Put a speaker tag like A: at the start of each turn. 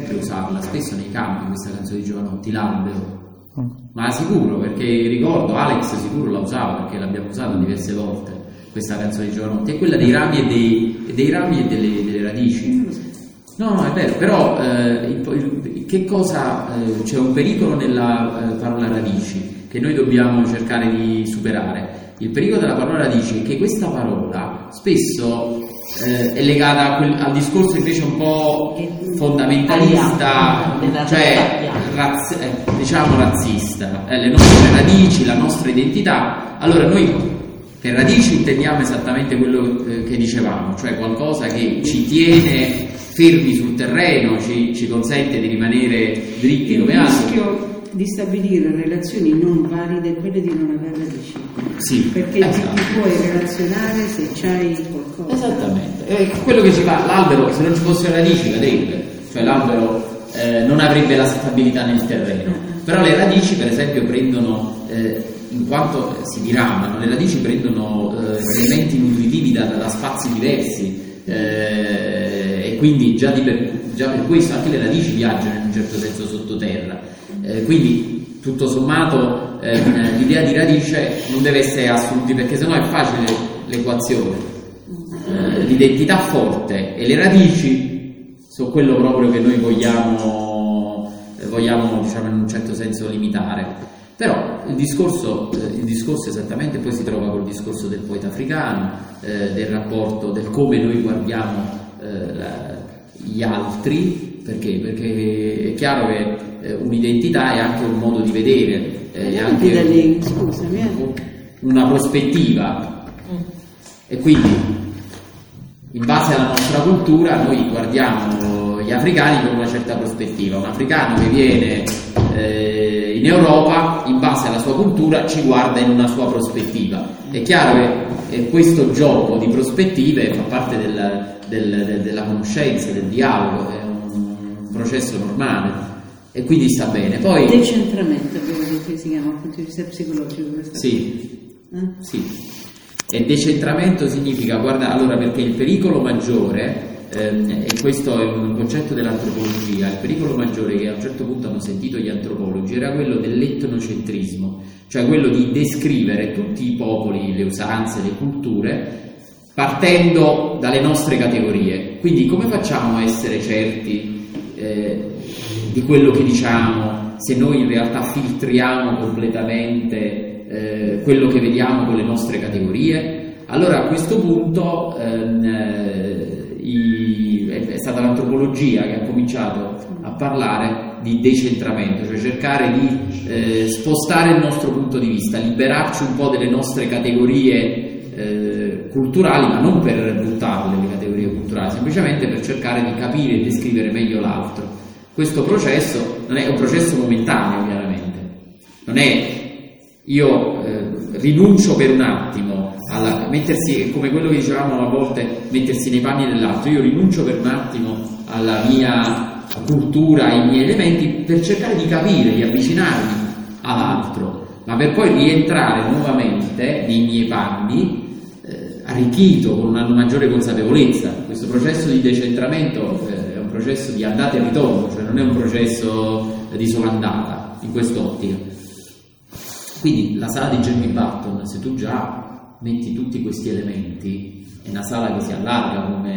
A: sempre usarla, spesso nei campi questa canzone di Jovanotti, l'albero. Ma sicuro, perché ricordo Alex sicuro la usava, perché l'abbiamo usata diverse volte questa canzone di Jovanotti, è quella dei rami e delle radici. No, è vero, però che cosa c'è un pericolo nella parola radici che noi dobbiamo cercare di superare. Il pericolo della parola radici è che questa parola spesso è legata al discorso invece un po' fondamentalista, cioè diciamo razzista, le nostre radici, la nostra identità. Allora noi per radici intendiamo esattamente quello che dicevamo, cioè qualcosa che ci tiene fermi sul terreno, ci consente di rimanere dritti come altri.
B: Il rischio di stabilire relazioni non valide è quello di non aver radici.
A: Sì,
B: perché ti puoi relazionare se c'hai qualcosa.
A: Esattamente, quello che ci fa l'albero, se non ci fossero radici cadrebbe, cioè l'albero non avrebbe la stabilità nel terreno, però le radici per esempio prendono, in quanto si diramano, le radici prendono elementi nutritivi da spazi diversi, e quindi già per questo anche le radici viaggiano in un certo senso sottoterra, quindi tutto sommato l'idea di radice non deve essere assoluta, perché sennò è facile l'equazione. L'identità forte e le radici sono quello proprio che noi vogliamo diciamo in un certo senso limitare. Però il discorso esattamente poi si trova col discorso del poeta africano, del rapporto, del come noi guardiamo gli altri, perché è chiaro che un'identità è anche un modo di vedere, è anche una prospettiva, e quindi in base alla nostra cultura noi guardiamo gli africani con una certa prospettiva. Un africano che viene in Europa, in base alla sua cultura, ci guarda in una sua prospettiva. È chiaro che questo gioco di prospettive fa parte della conoscenza, del dialogo, è un processo normale e quindi sta bene. Poi
B: decentramento, che si chiama dal punto di vista psicologico.
A: Sì. E decentramento significa, guarda, allora, perché il pericolo maggiore, e questo è un concetto dell'antropologia, il pericolo maggiore che a un certo punto hanno sentito gli antropologi era quello dell'etnocentrismo, cioè quello di descrivere tutti i popoli, le usanze, le culture partendo dalle nostre categorie. Quindi come facciamo a essere certi di quello che diciamo se noi in realtà filtriamo completamente quello che vediamo con le nostre categorie? Allora a questo punto è stata l'antropologia che ha cominciato a parlare di decentramento, cioè cercare di spostare il nostro punto di vista, liberarci un po' delle nostre categorie culturali, ma non per buttarle le categorie culturali, semplicemente per cercare di capire e descrivere meglio l'altro. Questo processo non è un processo momentaneo, chiaramente, non è io rinuncio per un attimo mettersi, come quello che dicevamo a volte, mettersi nei panni dell'altro. Io rinuncio per un attimo alla mia cultura, ai miei elementi, per cercare di capire, di avvicinarmi all'altro, ma per poi rientrare nuovamente nei miei panni, arricchito con una maggiore consapevolezza. Questo processo di decentramento è un processo di andata e ritorno, cioè non è un processo di sola andata in quest'ottica. Quindi la sala di Jamie Button, se tu già metti tutti questi elementi, è una sala che si allarga come